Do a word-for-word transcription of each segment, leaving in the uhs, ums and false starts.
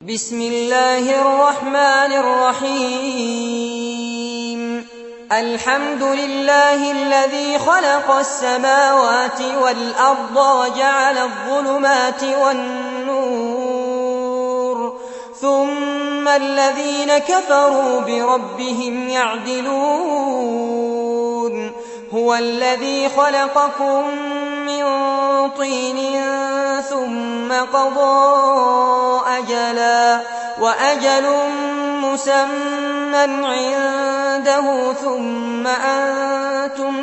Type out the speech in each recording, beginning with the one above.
بسم الله الرحمن الرحيم الحمد لله الذي خلق السماوات والأرض وجعل الظلمات والنور ثم الذين كفروا بربهم يعدلون هو الذي خلقكم من طين ثم قضى أجلا وأجل مسمى عنده ثم أنتم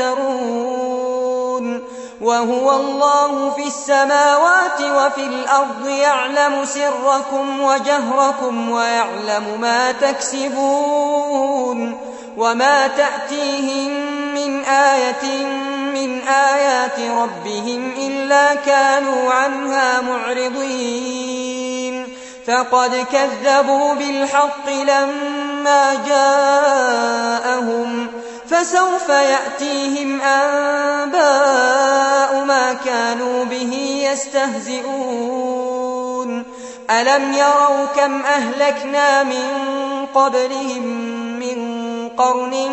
تمترون وهو الله في السماوات وفي الأرض يعلم سركم وجهركم ويعلم ما تكسبون وما تأتيهم من آية من آيات ربهم إلا كانوا عنها معرضين فقد كذبوا بالحق لما جاءهم فسوف يأتيهم أنباء ما كانوا به يستهزئون ألم يروا كم أهلكنا من قبلهم من قرن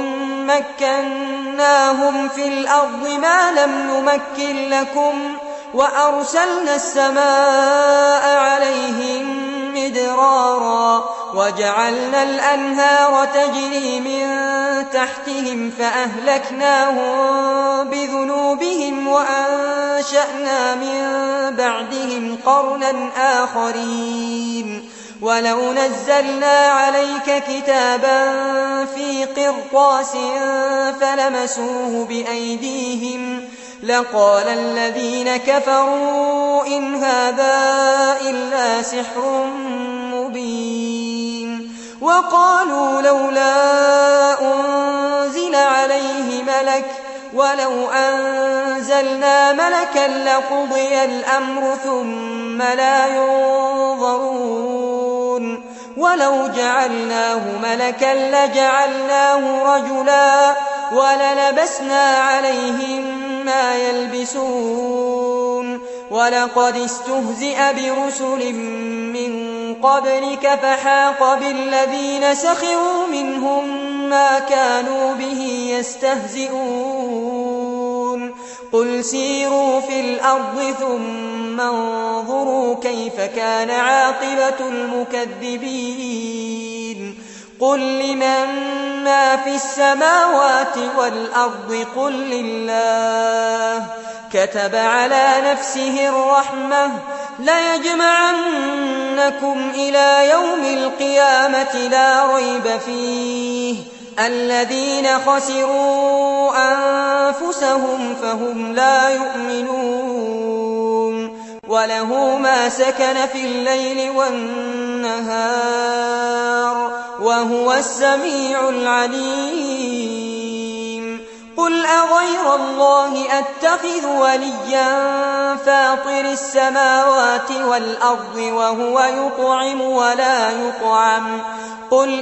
مكناهم في الأرض ما لم نمكن لكم وأرسلنا السماء عليهم مدرارا وجعلنا الأنهار تجري من تحتهم فأهلكناهم بذنوبهم وأنشأنا من بعدهم قرنا آخرين ولو نزلنا عليك كتابا في قرطاس فلمسوه بأيديهم لقال الذين كفروا إن هذا إلا سحر مبين وقالوا لولا أنزل عليه ملك ولو أنزلنا ملكا لقضي الأمر ثم لا ينظرون ولو جعلناه ملكا لجعلناه رجلا وللبسنا عليهم ما يلبسون ولقد استهزئ برسل من قبلك فحاق بالذين سخروا منهم ما كانوا به يستهزئون قل سيروا في الأرض ثم انظروا كيف كان عاقبة المكذبين قل لمن ما في السماوات والأرض قل لله كتب على نفسه الرحمة ليجمعنكم إلى يوم القيامة لا ريب فيه الذين خسروا أنفسهم فهم لا يؤمنون وله ما سكن في الليل والنهار وهو السميع العليم قل أغير الله أتخذ وليا فاطر السماوات والأرض وهو يطعم ولا يطعم قل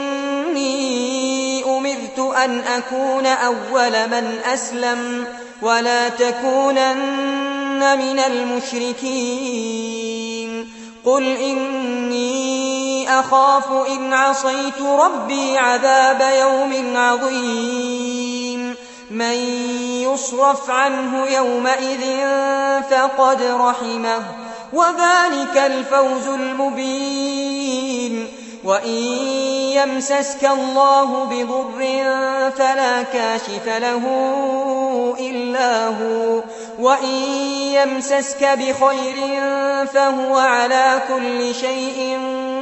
إني أمرت أن أكون أول من أسلم ولا تكونن من المشركين قل إني أخاف إن عصيت ربي عذاب يوم عظيم من يصرف عنه يومئذ فقد رحمه وذلك الفوز المبين وإن يمسسك الله بضر فلا كاشف له إلا هو وإن يمسسك بخير فهو على كل شيء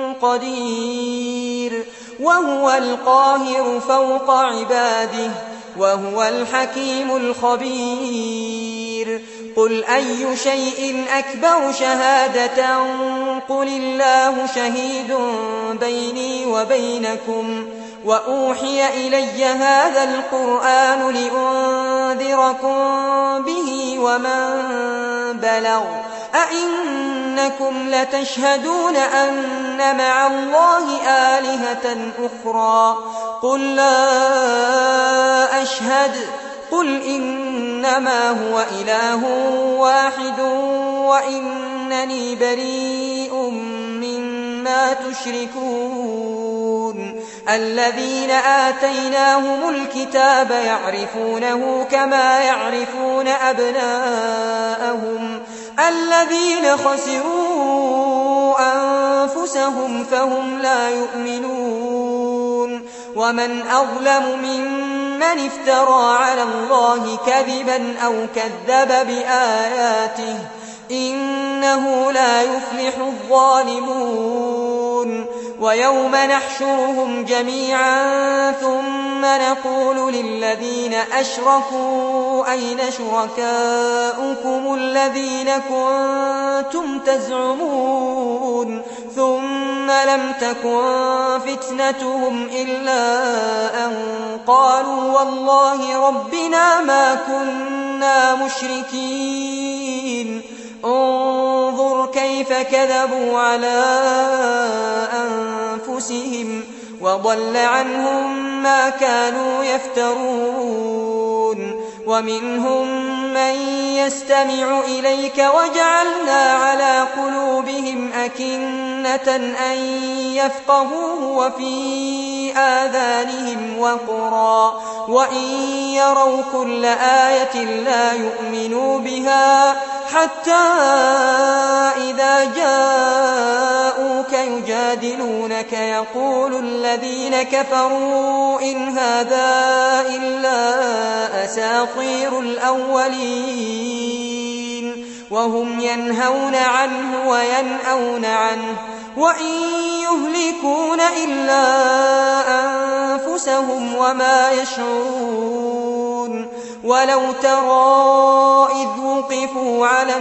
قدير وهو القاهر فوق عباده وهو الحكيم الخبير قل أي شيء أكبر شهادة قل الله شهيد بيني وبينكم وأوحي إلي هذا القرآن لأنذركم به ومن بلغ أئنكم لتشهدون أن مع الله آلهة أخرى قل لا أشهد قل إنما هو إله واحد وإنني بريء مما ما تشركون الذين آتيناهم الكتاب يعرفونه كما يعرفون أبناءهم الذين خسروا أنفسهم فهم لا يؤمنون ومن أظلم ممن افترى على الله كذبا أو كذب بآياته إنه لا يفلح الظالمون ويوم نحشرهم جميعا ثم نقول للذين أشركوا أين شركاؤكم الذين كنتم تزعمون ثم لم تكن فتنتهم إلا أن قالوا والله ربنا ما كنا مشركين انظر كيف كذبوا على أنفسهم وضل عنهم ما كانوا يفترون ومنهم من يستمع إليك وجعلنا على قلوبهم أكنة أن يفقهوه وفي آذانهم وقرا وإن يروا كل آية لا يؤمنوا بها حتى إذا جاءوك يجادلونك يقول الذين كفروا إن هذا إلا أساطير الأولين وهم ينهون عنه وينأون عنه وإن يهلكون إلا أنفسهم وما يشعرون ولو ترى إذ وقفوا على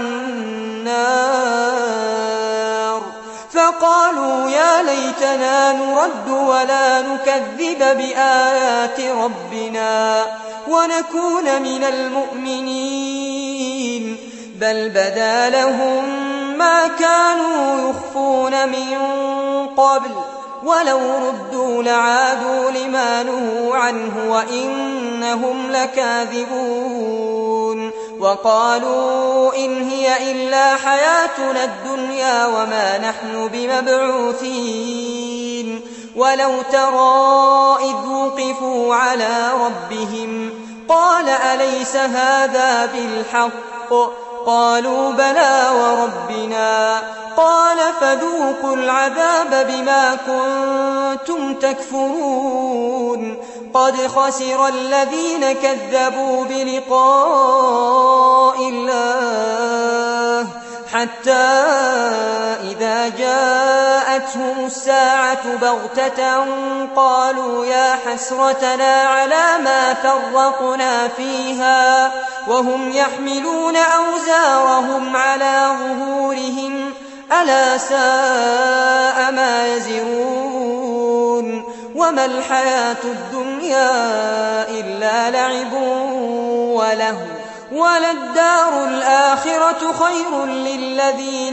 النار فقالوا يا ليتنا نرد ولا نكذب بآيات ربنا ونكون من المؤمنين بل بدا لهم ما كانوا يخفون من قبل ولو ردوا لعادوا لما نهوا عنه وإنهم لكاذبون وقالوا إن هي إلا حياتنا الدنيا وما نحن بمبعوثين ولو ترى إذ وقفوا على ربهم قال أليس هذا بالحق قالوا بلى وربنا قال فذوقوا العذاب بما كنتم تكفرون قد خسر الذين كذبوا بلقاء الله حتى إذا جاءتهم الساعة بغتة قالوا يا حسرتنا على ما فرطنا فيها وهم يحملون أوزارهم على ظهورهم ألا ساء ما يزرون وما الحياة الدنيا إلا لعب وله وللدار الآخرة خير للذين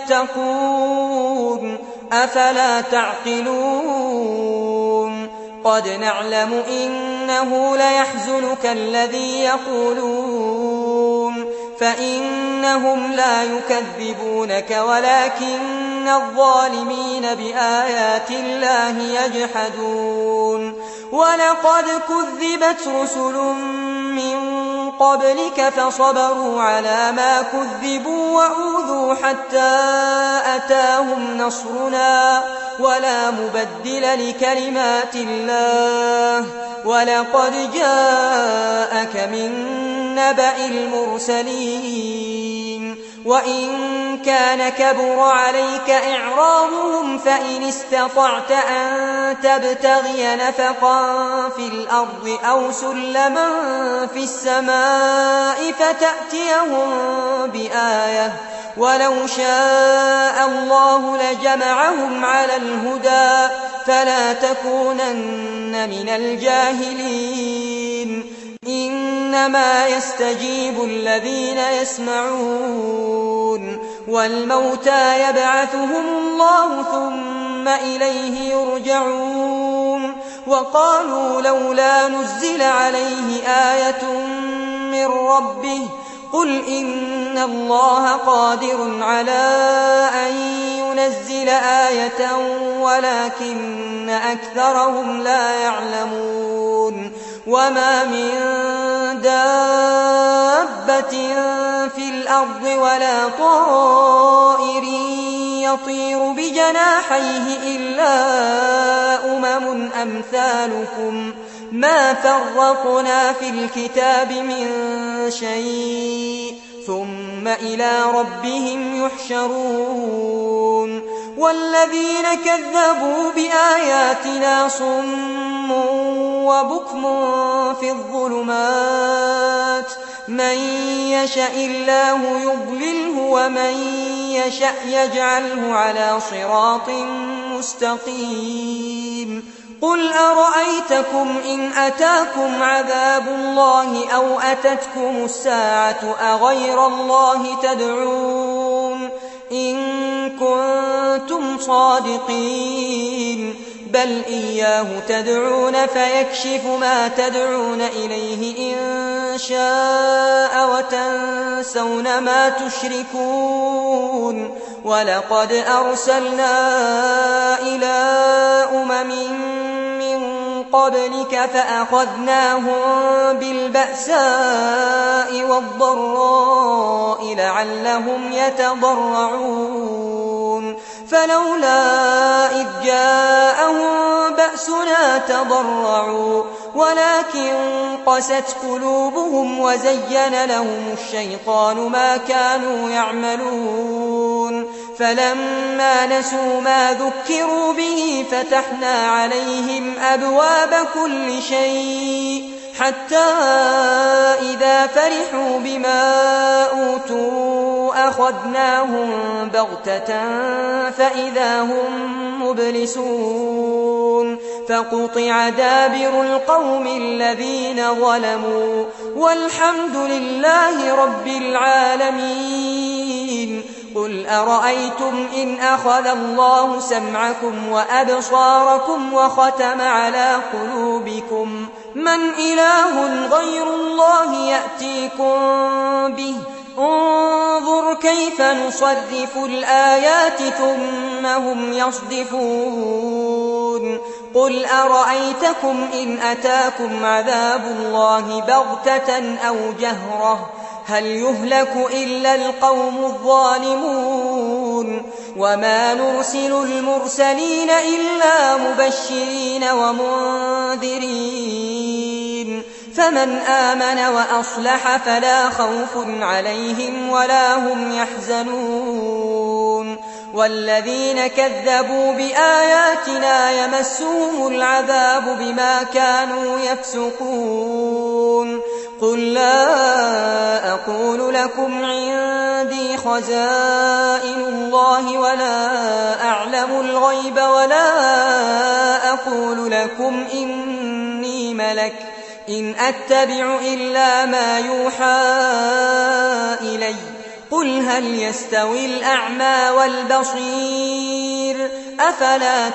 يتقون أفلا تعقلون قد نعلم إنه ليحزنك الذي يقولون فإنهم لا يكذبونك ولكن الظالمين بآيات الله يجحدون ولقد كذبت رسل من قبلك فصبروا على ما كذبوا وأوذوا حتى أتاهم نصرنا ولا مبدل لكلمات الله ولقد جاءك من نبأ المرسلين وإن كان كبر عليك إعراضهم فإن استطعت أن تبتغي نفقا في الأرض أو سلما في السماء فتأتيهم بآية ولو شاء الله لجمعهم على الهدى فلا تكونن من الجاهلين إنما يستجيب الذين يسمعون والموتى يبعثهم الله ثم إليه يرجعون وقالوا لولا نزل عليه آية من ربه قل إن الله قادر على أن ينزل آية ولكن أكثرهم لا يعلمون وما من دابة في الأرض ولا طائر يطير بجناحيه إلا أمم أمثالكم ما فرطنا في الكتاب من شيء ثم إلى ربهم يحشرون والذين كذبوا بآياتنا صم وبكم في الظلمات من يشأ الله يضلله ومن يشأ يجعله على صراط مستقيم قل أرأيتكم إن أتاكم عذاب الله أو أتتكم الساعة أغير الله تدعون إن كنتم صادقين بل إياه تدعون فيكشف ما تدعون إليه إن شاء وتنسون ما تشركون ولقد أرسلنا إلى أمم من قبلك فأخذناهم بالبأساء والضراء لعلهم يتضرعون فلولا إذ جاءهم بأسنا تضرعوا ولكن قست قلوبهم وزين لهم الشيطان ما كانوا يعملون فلما نسوا ما ذكروا به فتحنا عليهم أبواب كل شيء حتى إذا فرحوا بما أوتوا أخذناهم بغتة فإذا هم مبلسون فقطع دابر القوم الذين ظلموا والحمد لله رب العالمين قل أرأيتم إن أخذ الله سمعكم وأبصاركم وختم على قلوبكم من إله غير الله يأتيكم به انظر كيف نصرف الآيات ثم هم يصدفون قل أرأيتكم إن أتاكم عذاب الله بغتة أو جهرة هل يهلك إلا القوم الظالمون وما نرسل المرسلين إلا مبشرين ومنذرين فمن آمن وأصلح فلا خوف عليهم ولا هم يحزنون والذين كذبوا بآياتنا يمسهم العذاب بما كانوا يفسقون قل لا أقول لكم عندي خزائن الله ولا أعلم الغيب ولا أقول لكم إني ملك إن أتبع إلا ما يوحى إلي قل هل يستوي الأعمى والبصير أفلا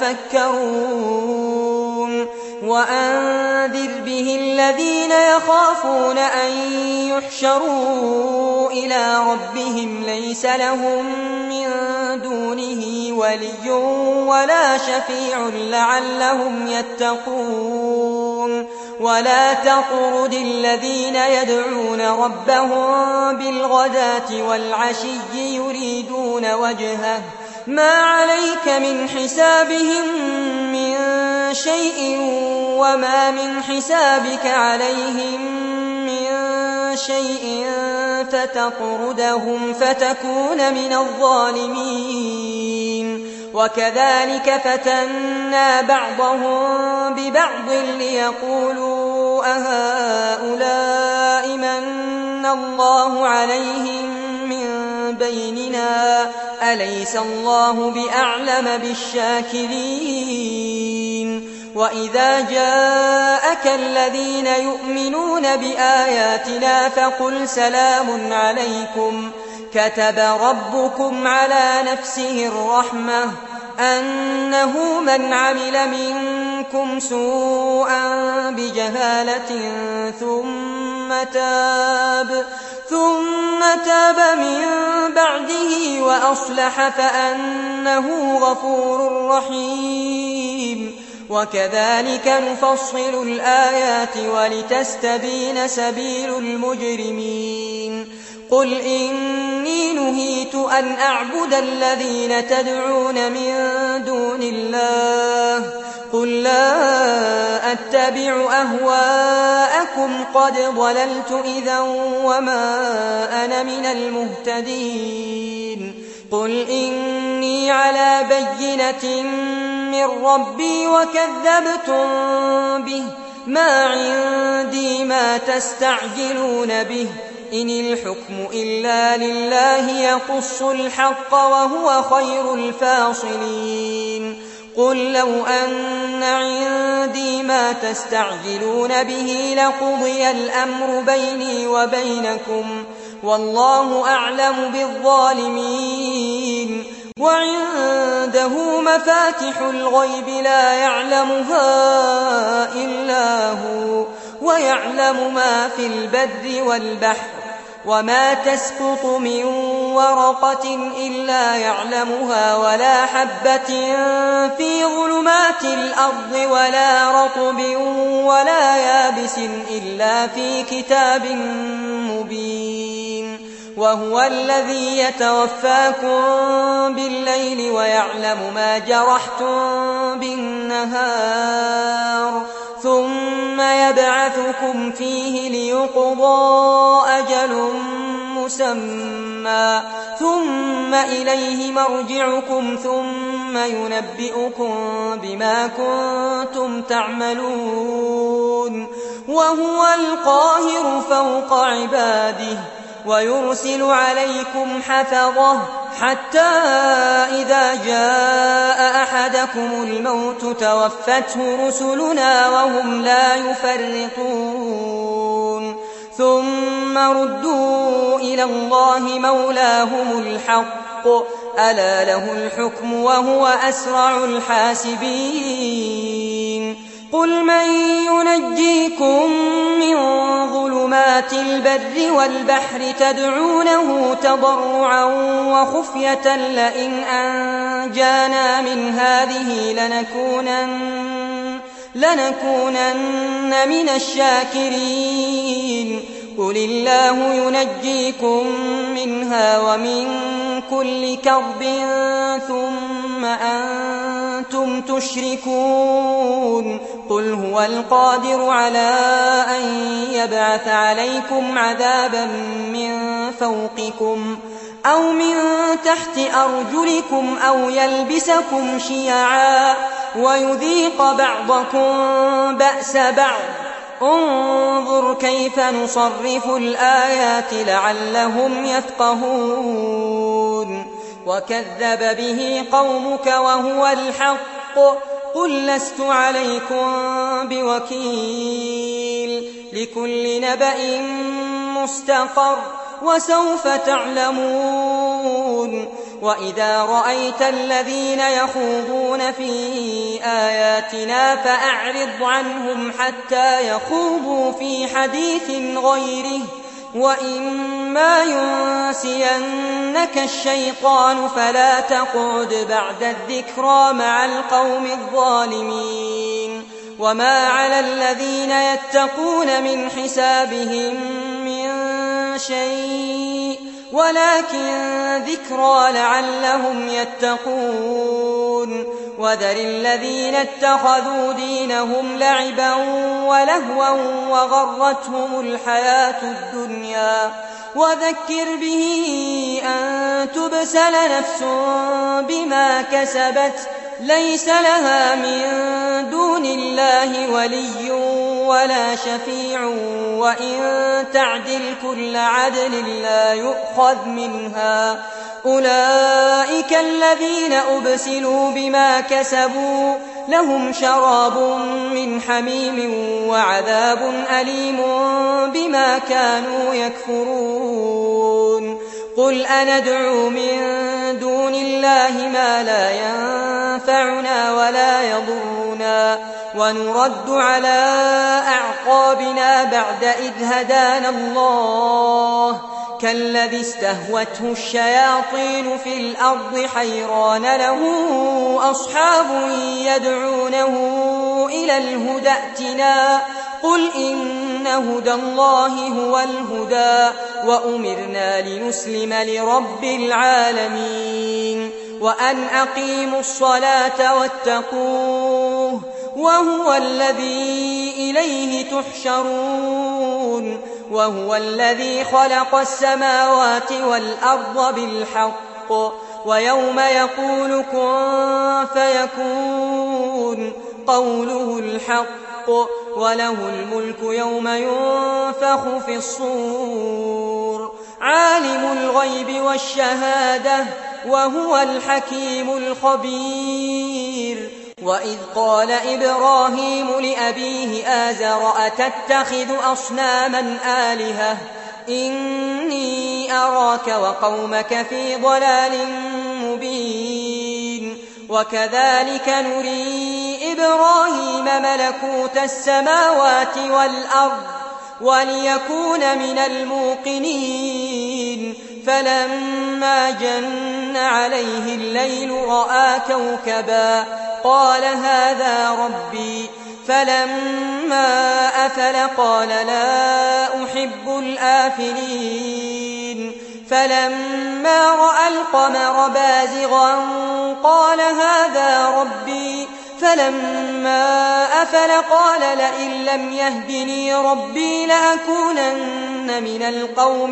تتفكرون وأنذر به الذين يخافون أن يحشروا إلى ربهم ليس لهم من دونه ولي ولا شفيع لعلهم يتقون ولا تطرد الذين يدعون ربهم بالغداة والعشي يريدون وجهه ما عليك من حسابهم من شيء وما من حسابك عليهم من شيء فتطردهم فتكون من الظالمين وكذلك فتنا بعضهم ببعض ليقولوا أهؤلاء من الله عليهم من بيننا أليس الله بأعلم بالشاكرين وإذا جاءك الذين يؤمنون بآياتنا فقل سلام عليكم كتب ربكم على نفسه الرحمة أنه من عمل منكم سوءا بجهالة ثم تاب ثم تاب من بعده وأصلح فأنه غفور رحيم وكذلك نفصل الآيات ولتستبين سبيل المجرمين قل إني نهيت أن أعبد الذين تدعون من دون الله قل لا أتبع أهواءكم قد ضللت إذا وما أنا من المهتدين قل إني على بينة من ربي وكذبتم به ما عندي ما تستعجلون به إن الحكم إلا لله يقص الحق وهو خير الفاصلين قل لو أن عندي ما تستعجلون به لقضي الأمر بيني وبينكم والله أعلم بالظالمين وعنده مفاتح الغيب لا يعلمها إلا هو ويعلم ما في البر والبحر وما تسقط من ورقة إلا يعلمها ولا حبة في ظلمات الأرض ولا رطب ولا يابس إلا في كتاب مبين وهو الذي يتوفاكم بالليل ويعلم ما جرحتم بالنهار ثم يبعثكم فيه ليقضى أجل مسمى ثم إليه مرجعكم ثم ينبئكم بما كنتم تعملون وهو القاهر فوق عباده ويرسل عليكم حفظه حتى إذا جاء أحدكم الموت توفته رسلنا وهم لا يفرطون ثم ردوا إلى الله مولاهم الحق ألا له الحكم وهو أسرع الحاسبين قل من ينجيكم من ظلمات البر والبحر تدعونه تضرعا وخفية لئن أنجانا من هذه لنكونن, لنكونن من الشاكرين قل الله ينجيكم منها ومن كل كرب ثم أنتم تشركون قل هو القادر على أن يبعث عليكم عذابا من فوقكم أو من تحت أرجلكم أو يلبسكم شيعا ويذيق بعضكم بأس بعض انظر كيف نصرف الآيات لعلهم يفقهون وكذب به قومك وهو الحق قل لست عليكم بوكيل لكل نبأ مستقر وسوف تعلمون وإذا رأيت الذين يخوضون في آياتنا فأعرض عنهم حتى يخوضوا في حديث غيره وإما ينسينك الشيطان فلا تقعد بعد الذكرى مع القوم الظالمين وما على الذين يتقون من حسابهم من شيء ولكن ذكرى لعلهم يتقون وذر الذين اتخذوا دينهم لعبا ولهوا وغرتهم الحياة الدنيا وذكر به أن تبسل نفس بما كسبت ليس لها من دون الله ولي ولا شفيع وإن تعدل كل عدل لا يؤخذ منها أولئك الذين أبسلوا بما كسبوا لهم شراب من حميم وعذاب أليم بما كانوا يكفرون قل أندعو من دون الله ما لا ينفعنا ولا يضرنا ونرد على أعقابنا بعد إذ هدانا الله كالذي استهوته الشياطين في الأرض حيران له أصحاب يدعونه إلى الهدى ائتنا قل إن هدى الله هو الهدى وأمرنا لنسلم لرب العالمين وأن أقيموا الصلاة واتقوه وهو الذي إليه تحشرون وهو الذي خلق السماوات والأرض بالحق ويوم يقول كن فيكون قوله الحق وله الملك يوم ينفخ في الصور عالم الغيب والشهادة وهو الحكيم الخبير وإذ قال إبراهيم لأبيه آزر أتتخذ أصناما آلهة إني أراك وقومك في ضلال مبين وكذلك نري إبراهيم ملكوت السماوات والأرض وليكون من الموقنين فلما جن عليه الليل رأى كوكبا قال هذا ربي فلما أفل قال لا أحب الآفلين فلما رأى القمر بازغا قال هذا ربي فلما أفل قال لئن لم يهدني ربي لأكونن من القوم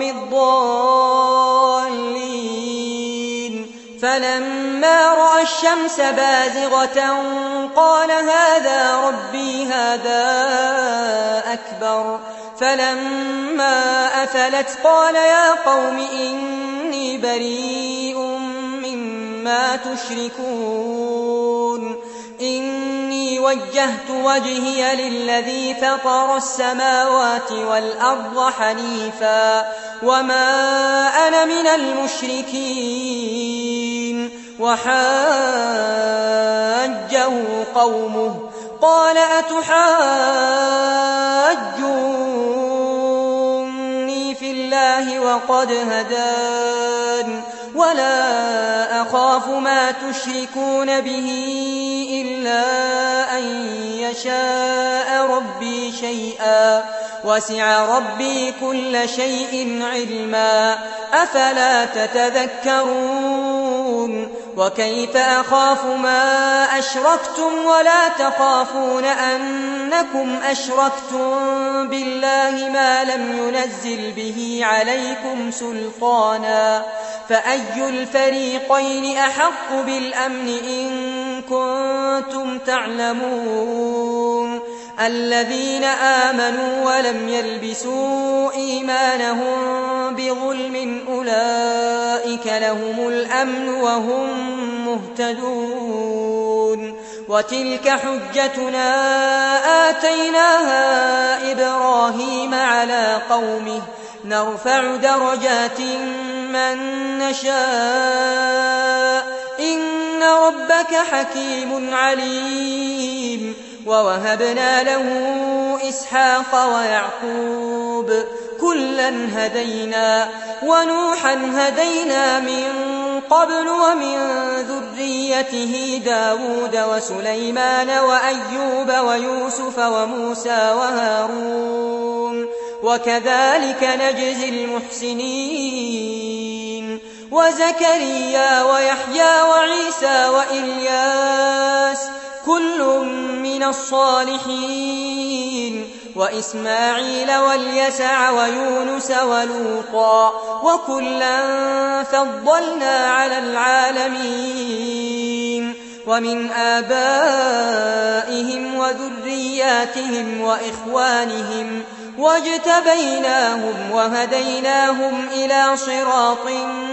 الضالين فلما رأى الشمس بازغة قال هذا ربي هذا أكبر فلما أفلت قال يا قوم إني بريء مما تشركون إني وجهت وجهي للذي فطر السماوات والأرض حنيفا وما أنا من المشركين وحاجه قومه قال أتحاجوني في الله وقد هدان ولا أخاف ما تشركون به إلا أن يشاء ربي شيئا وسع ربي كل شيء علما أفلا تتذكرون وكيف أخاف ما أشركتم ولا تخافون أنكم أشركتم بالله ما لم ينزل به عليكم سلطانا فأي الفريقين أحق بالأمن إن كنتم تعلمون الذين آمنوا ولم يلبسوا إيمانهم بظلم أولئك لهم الأمن وهم مهتدون وتلك حجتنا آتيناها إبراهيم على قومه نرفع درجات من نشاء إن ربك حكيم عليم ووهبنا له إسحاق ويعقوب كلا هدينا ونوحا هدينا من قبل ومن ذريته داود وسليمان وأيوب ويوسف وموسى وهارون وكذلك نجزي المحسنين وزكريا ويحيى وعيسى وإلياس كل من الصالحين وإسماعيل واليسع ويونس ولوطا وكلا فضلنا على العالمين ومن آبائهم وذرياتهم وإخوانهم واجتبيناهم وهديناهم إلى صراط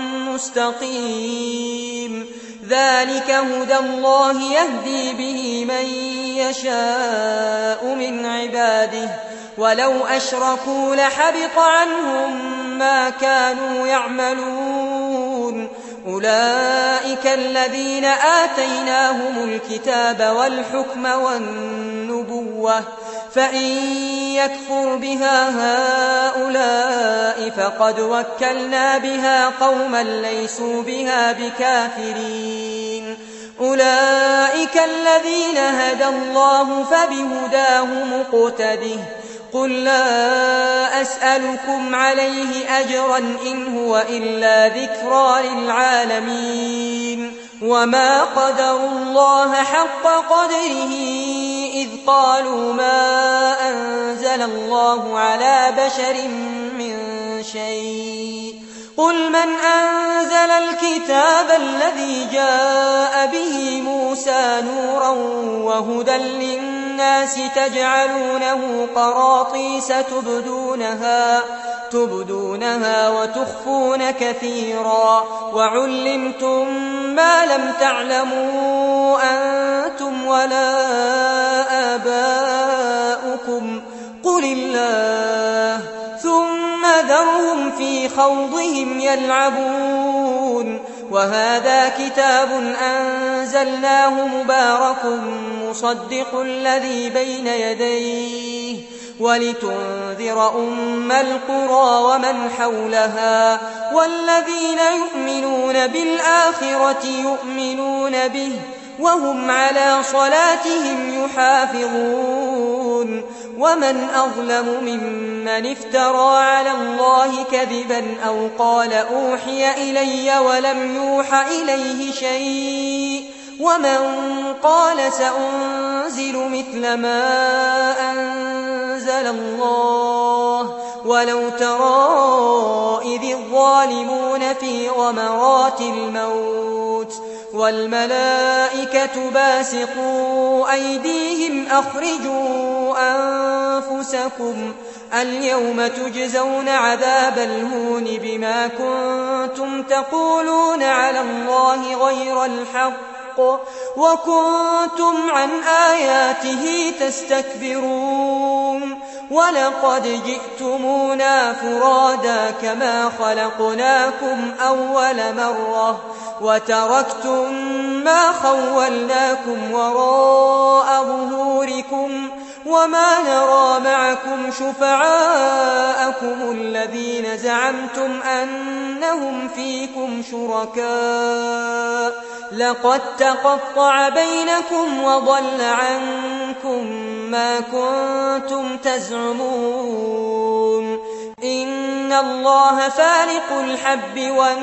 مستقيم ذلك هدى الله يهدي به من يشاء من عباده ولو أشركوا لحبط عنهم ما كانوا يعملون أولئك الذين آتيناهم الكتاب والحكم والنبوة فإن يكفر بها هؤلاء فقد وكلنا بها قوما ليسوا بها بكافرين. أولئك الذين هدى الله فبهداه مقتده. قل لا أسألكم عليه أجرا إن هو إلا ذكرى للعالمين. وما قدروا الله حق قدره إذ قالوا ما أنزل الله على بشر من شيء. قل من أنزل الكتاب الذي جاء به موسى نورا وهدى للناس تجعلونه قراطيس تبدونها تبدونها وتخفون كثيرا وعلمتم ما لم تعلموا أنتم ولا آباؤكم قل الله ثم ذرهم في خوضهم يلعبون. وهذا كتاب أنزلناه مبارك مصدق الذي بين يديه ولتنذر أم القرى ومن حولها والذين يؤمنون بالآخرة يؤمنون به وهم على صلاتهم يحافظون. ومن أظلم ممن افترى على الله كذبا أو قال أوحي إلي ولم يوح إليه شيء ومن قال سأنزل مثل ما أنزل الله. ولو ترى إذ الظالمون في غمرات الموت والملائكة باسطوا أيديهم أخرجوا أنفسكم اليوم تجزون عذاب الهون بما كنتم تقولون على الله غير الحق وكنتم عن آياته تستكبرون. ولقد جئتمونا فرادا كما خلقناكم أول مرة وتركتم ما خولناكم وراء ظهوركم وما نرى معكم شفعاءكم الذين زعمتم أنهم فيكم شركاء لقد تقطع بينكم وضل عنكم ما كنتم تزعمون. إن الله فالق الحب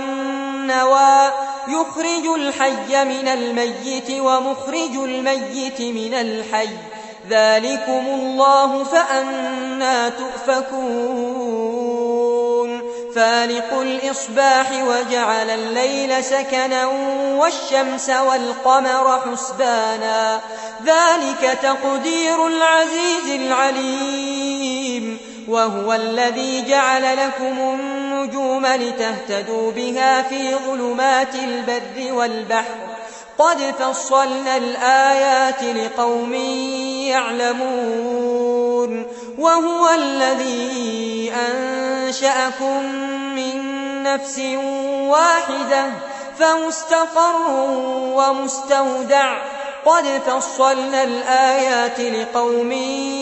والنوى يخرج الحي من الميت ومخرج الميت من الحي ذلكم الله فأنى تؤفكون. فالق الإصباح وجعل الليل سكنا والشمس والقمر حسبانا ذلك تقدير العزيز العليم. وهو الذي جعل لكم النجوم لتهتدوا بها في ظلمات البر والبحر قد فصلنا الآيات لقوم يعلمون. وهو الذي أنشأكم من نفس واحدة فمستقر ومستودع قد فصلنا الآيات لقوم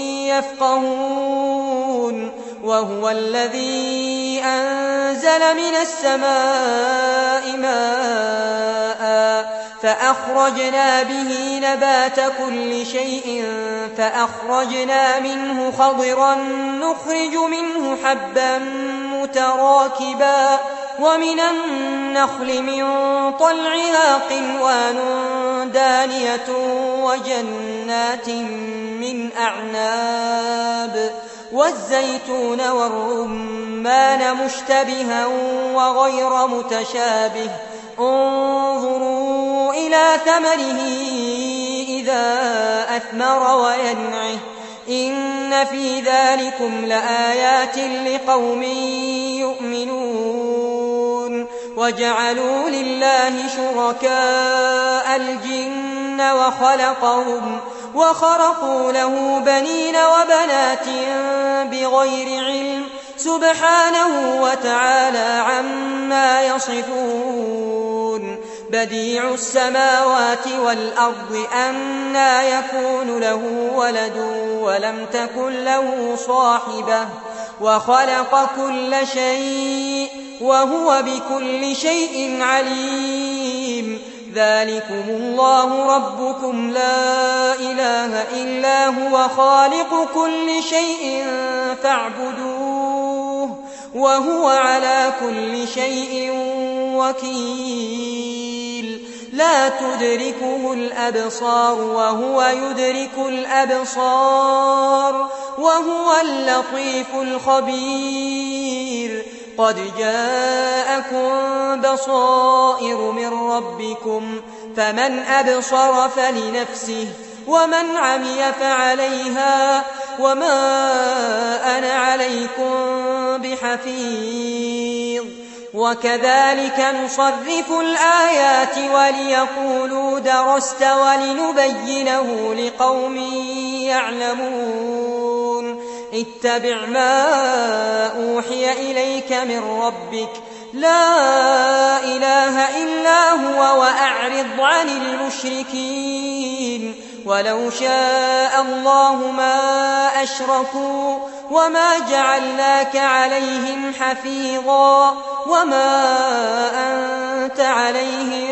يفقهون. وهو الذي أنزل من السماء ماء فأخرجنا به نبات كل شيء فأخرجنا منه خضرا نخرج منه حبا متراكبا ومن النخل من طلعها قنوان دانية وجنات من أعناب والزيتون والرمان مشتبها وغير متشابه انظروا إلى ثمره إذا أثمر وينعه إن في ذلكم لآيات لقوم يؤمنون. وجعلوا لله شركاء الجن وخلقهم وخرقوا له بنين وبنات بغير علم سبحانه وتعالى عما يصفون. بديع السماوات والأرض أنى يكون له ولد ولم تكن له صاحبة وخلق كل شيء وهو بكل شيء عليم ذلكم الله ربكم لا إله إلا هو خالق كل شيء فاعبدوه وهو على كل شيء وكيل لا تدركه الأبصار وهو يدرك الأبصار وهو اللطيف الخبير قد جاءكم بصائر من ربكم فمن أبصر فلنفسه ومن عمي فعليها وما أنا عليكم بحفيظ وكذلك نصرف الآيات وليقولوا درست ولنبينه لقوم يعلمون اتبع ما أوحي إليك من ربك لا إله إلا هو وأعرض عن المشركين ولو شاء الله ما أشركوا وما جعلناك عليهم حفيظا وما أنت عليهم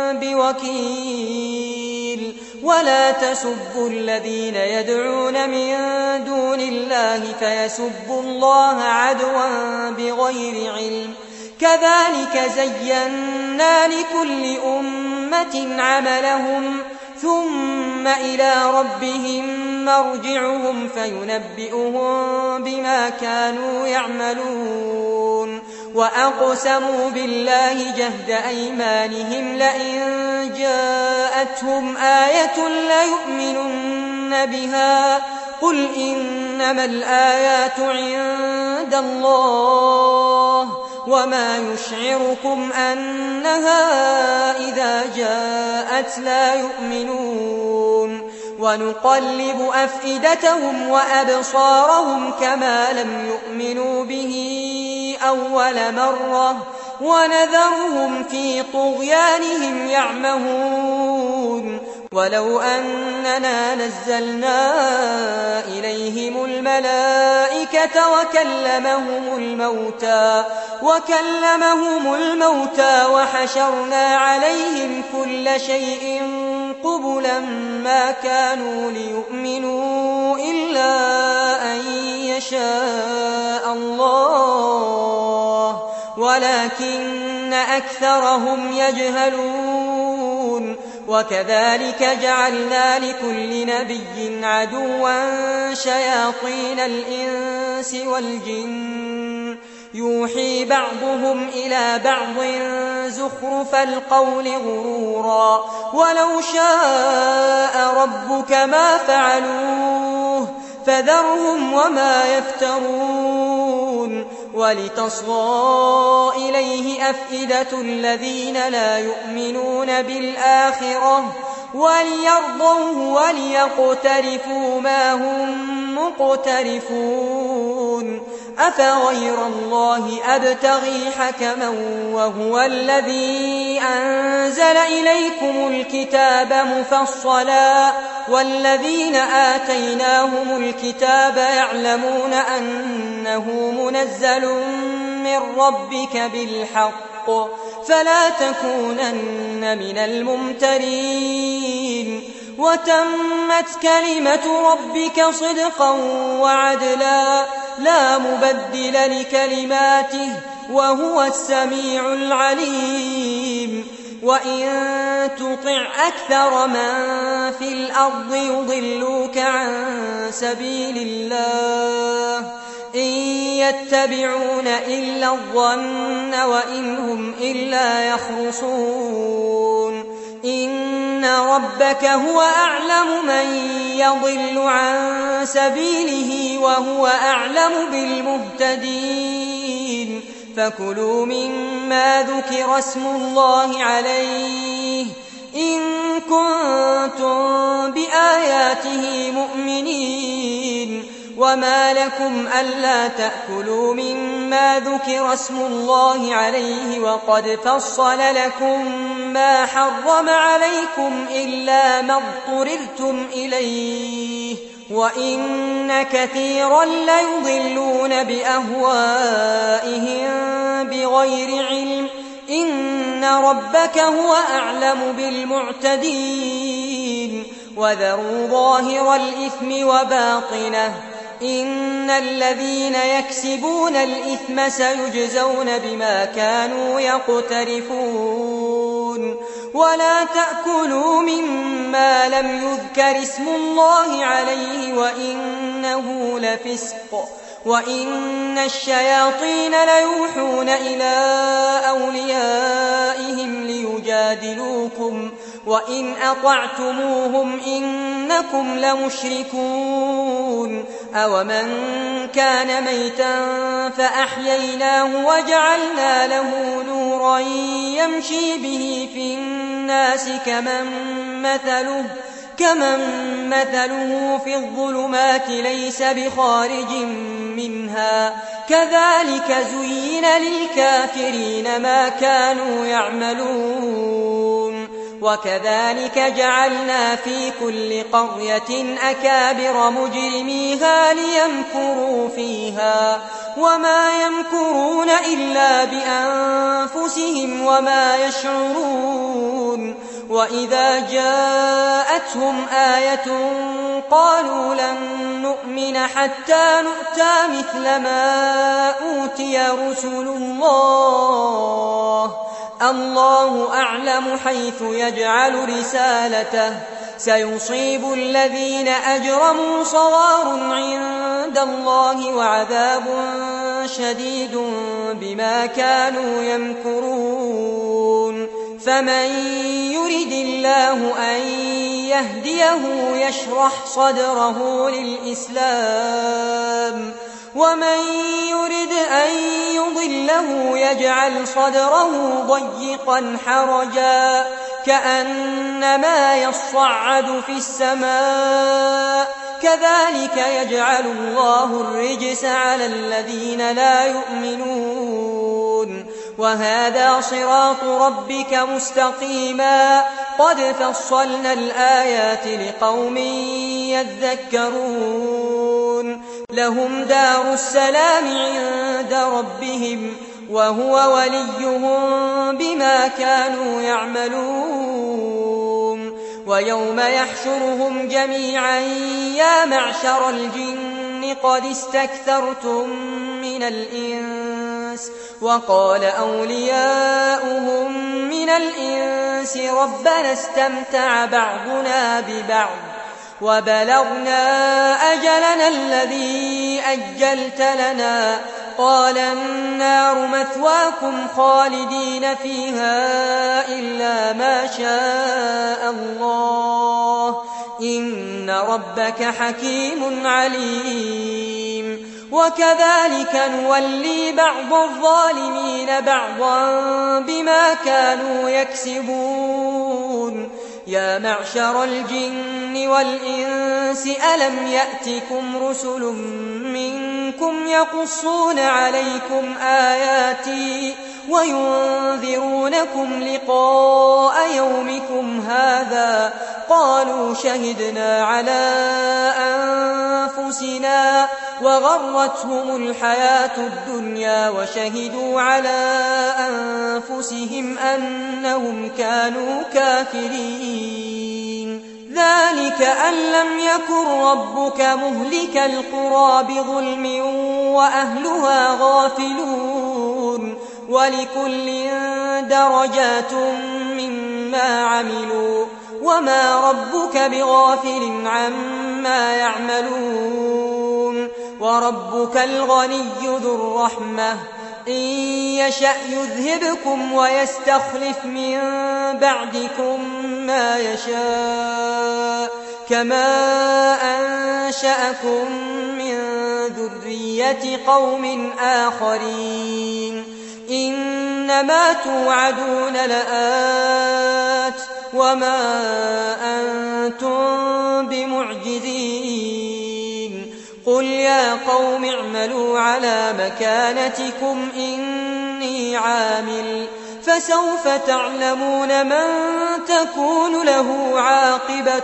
بوكيل ولا تسبوا الذين يدعون من دون الله فيسبوا الله عدوا بغير علم كذلك زينا لكل أمة عملهم ثم إلى ربهم مرجعهم فينبئهم بما كانوا يعملون وأقسموا بالله جهد أيمانهم لئن جاءتهم آية ليؤمنن بها قل إنما الآيات عند الله وما يشعركم أنها إذا جاءت لا يؤمنون ونقلب أفئدتهم وأبصارهم كما لم يؤمنوا به أول مرة ونذرهم في طغيانهم يعمهون ولو أننا نزلنا إليهم الملائكة وكلمهم الموتى وكلمهم الموتى وحشرنا عليهم كل شيء قبلا ما كانوا ليؤمنوا إلا أن يشاء الله ولكن أكثرهم يجهلون وكذلك جعلنا لكل نبي عدوا شياطين الإنس والجن يوحي بعضهم إلى بعض زخرف القول غرورا ولو شاء ربك ما فعلوه فذرهم وما يفترون ولتصغى إليه أفئدة الذين لا يؤمنون بالآخرة وليرضوه وليقترفوا ما هم مقترفون أفغير الله أبتغي حكما وهو الذي أنزل إليكم الكتاب مفصلا والذين آتيناهم الكتاب يعلمون أنه منزل من ربك بالحق فلا تكونن من الممترين وتمت كلمة ربك صدقا وعدلا لا مبدل لكلماته وهو السميع العليم وإن تطع أكثر من في الأرض يضلوك عن سبيل الله إن يتبعون إلا الظن وإن هم إلا يخرصون إن ربك هو أعلم من يضل عن سبيله وهو أعلم بالمهتدين فكلوا مما ذكر اسم الله عليه إن كنتم بآياته مؤمنين وما لكم ألا تأكلوا مما ذكر اسم الله عليه وقد فصل لكم ما حرم عليكم إلا ما اضطررتم إليه وإن كثيرا ليضلون بأهوائهم بغير علم إن ربك هو أعلم بالمعتدين وذروا ظاهر الإثم وباطنه إن الذين يكسبون الإثم سيجزون بما كانوا يقترفون ولا تأكلوا مما لم يذكر اسم الله عليه وإنه لفسق وإن الشياطين ليوحون إلى أوليائهم ليجادلوكم وإن أطعتموهم إنكم لمشركون أومن كان ميتا فأحييناه وجعلنا له نورا يمشي به في الناس كمن مثله كمن مثله في الظلمات ليس بخارج منها كذلك زين للكافرين ما كانوا يعملون وكذلك جعلنا في كل قرية أكابر مجرميها ليمكروا فيها وما يمكرون إلا بأنفسهم وما يشعرون وإذا جاءتهم آية قالوا لن نؤمن حتى نؤتى مثل ما أوتي رسل الله الله أعلم حيث يجعل رسالته سيصيب الذين أجرموا صغار عند الله وعذاب شديد بما كانوا يمكرون فمن يرد الله أن يهديه يشرح صدره للإسلام ومن يرد أن يضله يجعل صدره ضيقا حرجا كأنما يصعد في السماء كذلك يجعل الله الرجس على الذين لا يؤمنون وهذا صراط ربك مستقيما قد فصلنا الآيات لقوم يذكرون لهم دار السلام عند ربهم وهو وليهم بما كانوا يعملون ويوم يحشرهم جميعا يا معشر الجن قد استكثرتم من الإنس وقال أولياؤهم من الإنس ربنا استمتع بعضنا ببعض وبلغنا أجلنا الذي أجلت لنا قال النار مثواكم خالدين فيها إلا ما شاء الله إن ربك حكيم عليم وكذلك نولي بعض الظالمين بعضا بما كانوا يكسبون يا معشر الجن والإنس ألم يأتكم رسل منكم يقصون عليكم آياتي وينذرونكم لقاء يومكم هذا قالوا شهدنا على أنفسنا وغرتهم الحياة الدنيا وشهدوا على أنفسهم أنهم كانوا كافرين ذلك أن لم يكن ربك مهلك القرى بظلم وأهلها غافلون ولكل درجات مما عملوا وما ربك بغافل عما يعملون وربك الغني ذو الرحمة إن يشأ يذهبكم ويستخلف من بعدكم ما يشاء كما أنشأكم من ذرية قوم آخرين إنما توعدون لآت وما أنتم بمعجزين قل يا قوم اعملوا على مكانتكم إني عامل فسوف تعلمون من تكون له عاقبة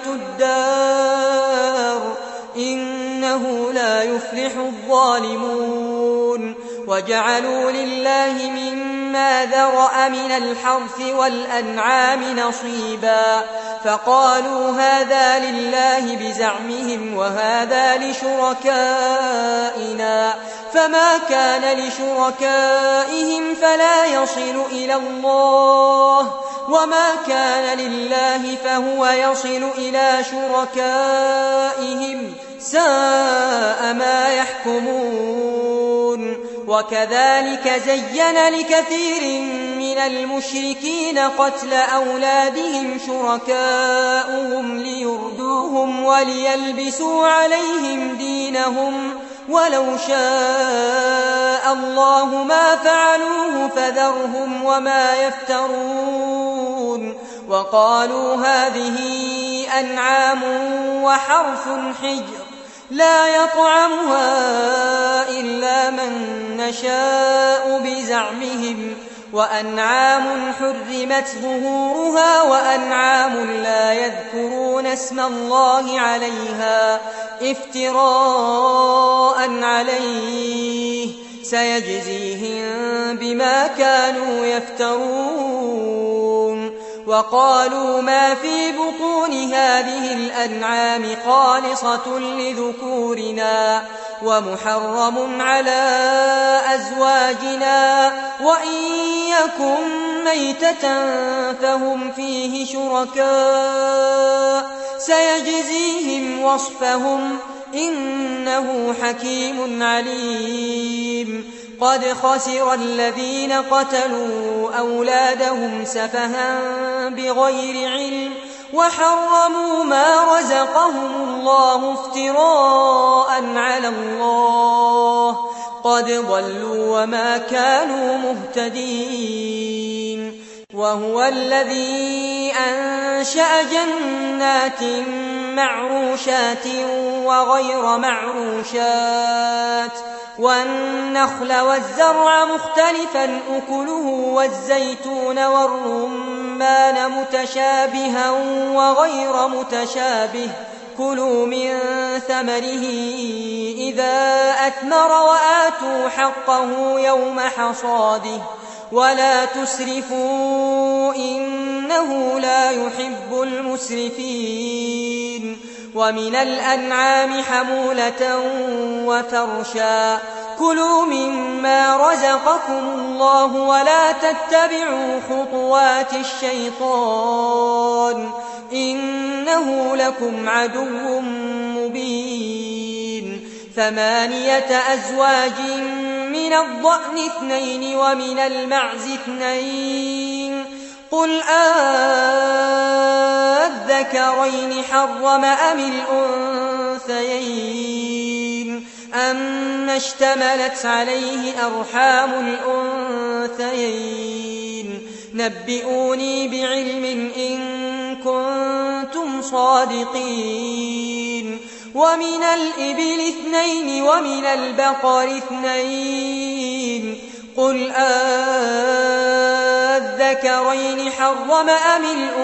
الدار إنه لا يفلح الظالمون وجعلوا لله مما ذرأ من الحرث والأنعام نصيبا فقالوا هذا لله بزعمهم وهذا لشركائنا فما كان لشركائهم فلا يصل إلى الله وما كان لله فهو يصل إلى شركائهم ساء ما يحكمون وكذلك زين لكثير من المشركين قتل أولادهم شركاؤهم ليردوهم وليلبسوا عليهم دينهم ولو شاء الله ما فعلوه فذرهم وما يفترون وقالوا هذه أنعام وحرث حجر لا يطعمها إلا من نشاء بزعمهم وأنعام حرمت ظهورها وأنعام لا يذكرون اسم الله عليها افتراء عليه سيجزيهم بما كانوا يفترون وقالوا ما في بطون هذه الأنعام خالصة لذكورنا ومحرم على أزواجنا وإن يكن ميتة فهم فيه شركاء سيجزيهم وصفهم إنه حكيم عليم قد خسر الذين قتلوا أولادهم سفها بغير علم وحرموا ما رزقهم الله افتراء على الله قد ضلوا وما كانوا مهتدين وهو الذي أنشأ جنات معروشات وغير معروشات والنخل والزرع مختلفا أكله والزيتون والرمان متشابها وغير متشابه كلوا من ثمره إذا أثمر وآتوا حقه يوم حصاده ولا تسرفوا إنه لا يحب المسرفين ومن الأنعام حمولة وفرشا كلوا مما رزقكم الله ولا تتبعوا خطوات الشيطان إنه لكم عدو مبين ثمانية أزواج من الضأن اثنين ومن المعز اثنين قل أذكرين حرم أم الأنثيين أما اشتملت عليه أرحام الأنثيين نبئوني بعلم إن كنتم صادقين ومن الإبل اثنين ومن البقر اثنين قل أذكرين حرم أم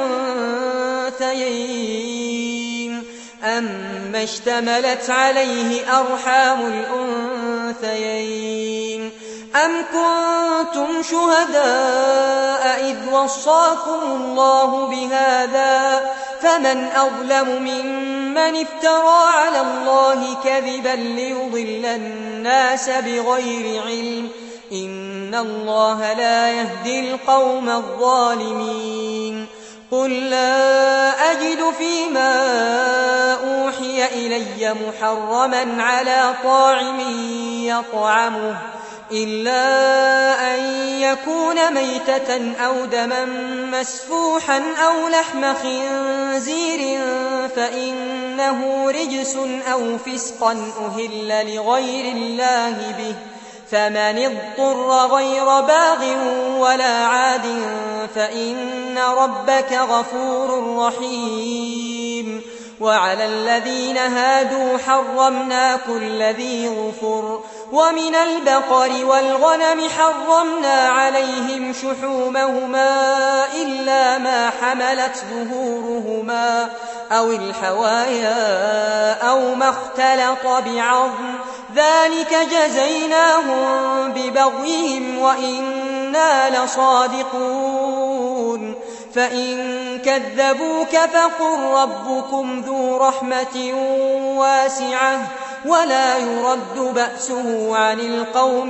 الأنثيين أما اشتملت عليه أرحام الأنثيين أم كنتم شهداء إذ وصاكم الله بهذا فمن أظلم ممن افترى على الله كذبا ليضل الناس بغير علم إن الله لا يهدي القوم الظالمين قل لا أجد فيما أوحي إلي محرما على طاعم يطعمه إلا أن يكون ميتة أو دما مسفوحا أو لحم خنزير فإنه رجس أو فسقا أهل لغير الله به فمن اضطر غير باغ ولا عاد فإن ربك غفور رحيم وعلى الذين هادوا حرمنا كل ذي ظفر ومن البقر والغنم حرمنا عليهم شحومهما إلا ما حملت ظهورهما أو الحوايا أو ما اختلط بعظم ذلك جزيناهم ببغيهم وإنا لصادقون فإن كذبوك فقل ربكم ذو رحمة واسعة ولا يرد بأسه عن القوم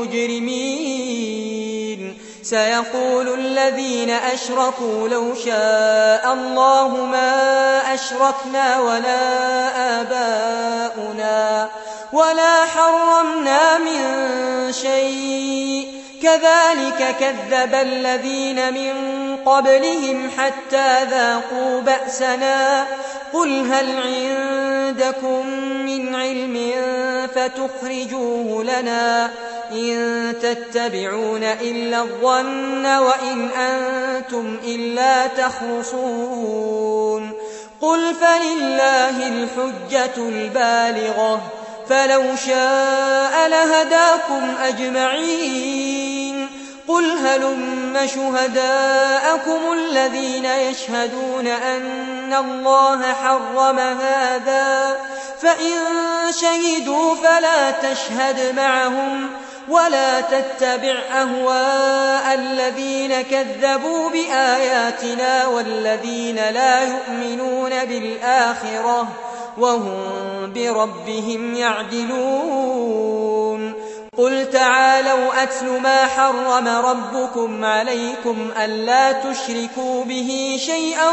المجرمين سيقول الذين أشركوا لو شاء الله ما أشركنا ولا آباؤنا ولا حرمنا من شيء كذلك كذب الذين من قبلهم حتى ذاقوا بأسنا قل هل عندكم من علم فتخرجوه لنا إن تتبعون إلا الظن وإن أنتم إلا تخرصون قل فلله الحجة البالغة فلو شاء لهداكم أجمعين قل هلم شهداءكم الذين يشهدون أن الله حرم هذا فإن شهدوا فلا تشهد معهم ولا تتبع أهواء الذين كذبوا بآياتنا والذين لا يؤمنون بالآخرة وهم بربهم يعدلون قل تعالوا أتل ما حرم ربكم عليكم ألا تشركوا به شيئا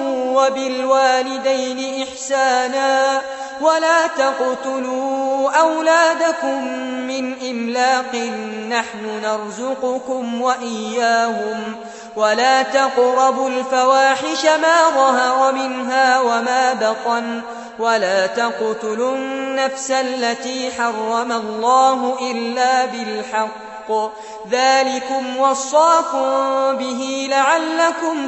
وبالوالدين إحسانا ولا تقتلوا أولادكم من إملاق نحن نرزقكم وإياهم ولا تقربوا الفواحش ما ظهر منها وما بطن ولا تقتلوا النفس التي حرم الله إلا بالحق ذلكم وصاكم به لعلكم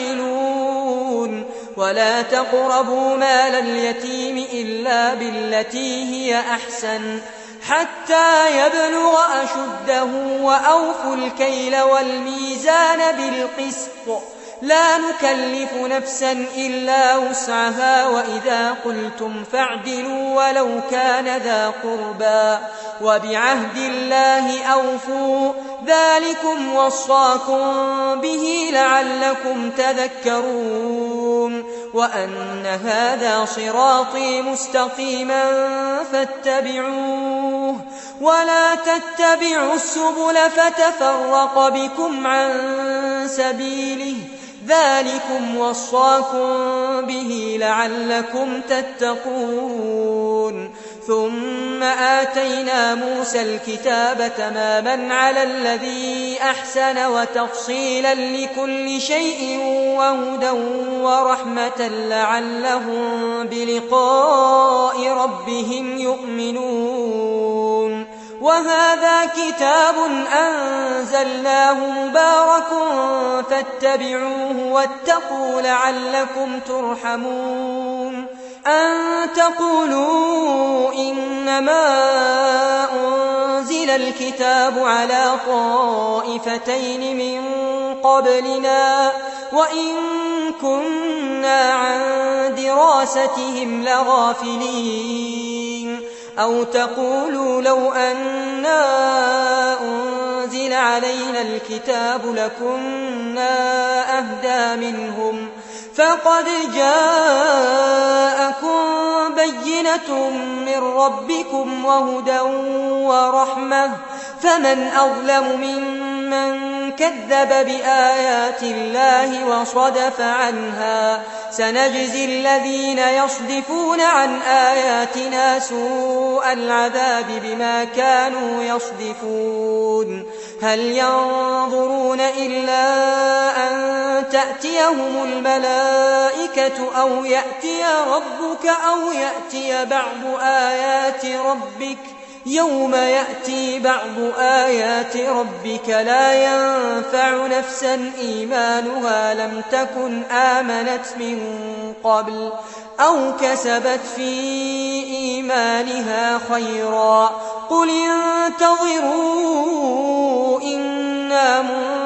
تعقلون ولا تقربوا مال اليتيم إلا بالتي هي أحسن حتى يبلغ أشده وأوفوا الكيل والميزان بالقسط لا نكلف نفسا إلا وسعها وإذا قلتم فاعدلوا ولو كان ذا قربى وبعهد الله أوفوا ذلكم وصاكم به لعلكم تذكرون وأن هذا صراطي مستقيما فاتبعوه ولا تتبعوا السبل فتفرق بكم عن سبيله ذلكم وصاكم به لعلكم تتقون ثم آتينا موسى الكتاب تماما على الذي أحسن وتفصيلا لكل شيء وهدى ورحمة لعلهم بلقاء ربهم يؤمنون وهذا كتاب أنزلناه مبارك فاتبعوه واتقوا لعلكم ترحمون أن تقولوا إنما أنزل الكتاب على طائفتين من قبلنا وإن كنا عن دراستهم لغافلين أو تقولوا لو أنا أنزل علينا الكتاب لكنا أهدى منهم فقد جاءكم بينة من ربكم وهدى ورحمة فمن أظلم ممن كذب بآيات الله وصدف عنها سنجزي الذين يصدفون عن آياتنا سوء العذاب بما كانوا يصدفون هل ينظرون إلا أن تأتيهم الملائكة أو يأتي ربك أو يأتي بعض آيات ربك يوم يأتي بعض آيات ربك لا ينفع نفسا إيمانها لم تكن آمنت من قبل أو كسبت في إيمانها خيرا قل انتظروا إنا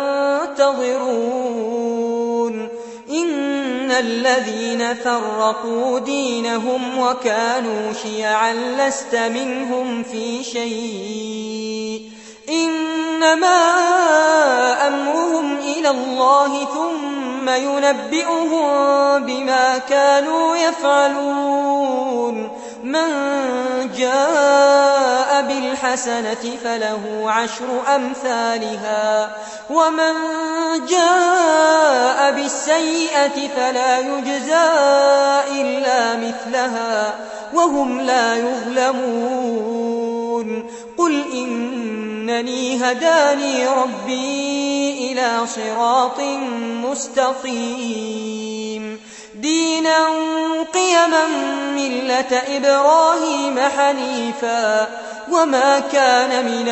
منتظرون إن الذين فرقوا دينهم وكانوا شيعا لست منهم في شيء إنما أمرهم إلى الله ثم ينبئهم بما كانوا يفعلون من جاء بالحسنة فله عشر أمثالها ومن جاء بالسيئة فلا يجزى إلا مثلها وهم لا يظلمون قل إنني هداني ربي إلى صراط مستقيم دينا قيما ملة إبراهيم حنيفا وما كان من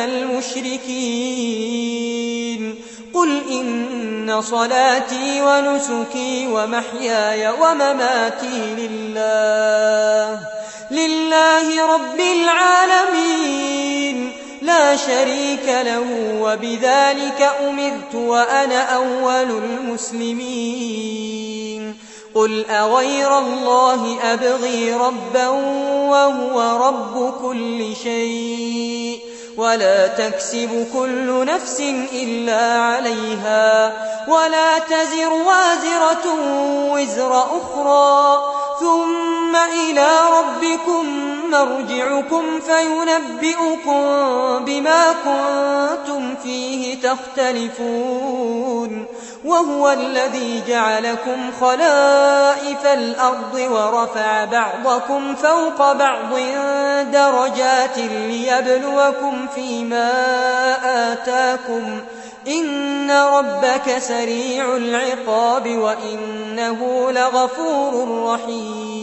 المشركين قل إن صلاتي ونسكي ومحياي ومماتي لله لله رب العالمين لا شريك له وبذلك أمرت وأنا أول المسلمين قل أغير الله أبغي ربا وهو رب كل شيء ولا تكسب كل نفس إلا عليها ولا تزر وازرة وزر أخرى ثم إلى ربكم مرجعكم فينبئكم بما كنتم فيه تختلفون وهو الذي جعلكم خلائف الأرض ورفع بعضكم فوق بعض درجات ليبلوكم فيما آتاكم إن ربك سريع العقاب وإنه لغفور رحيم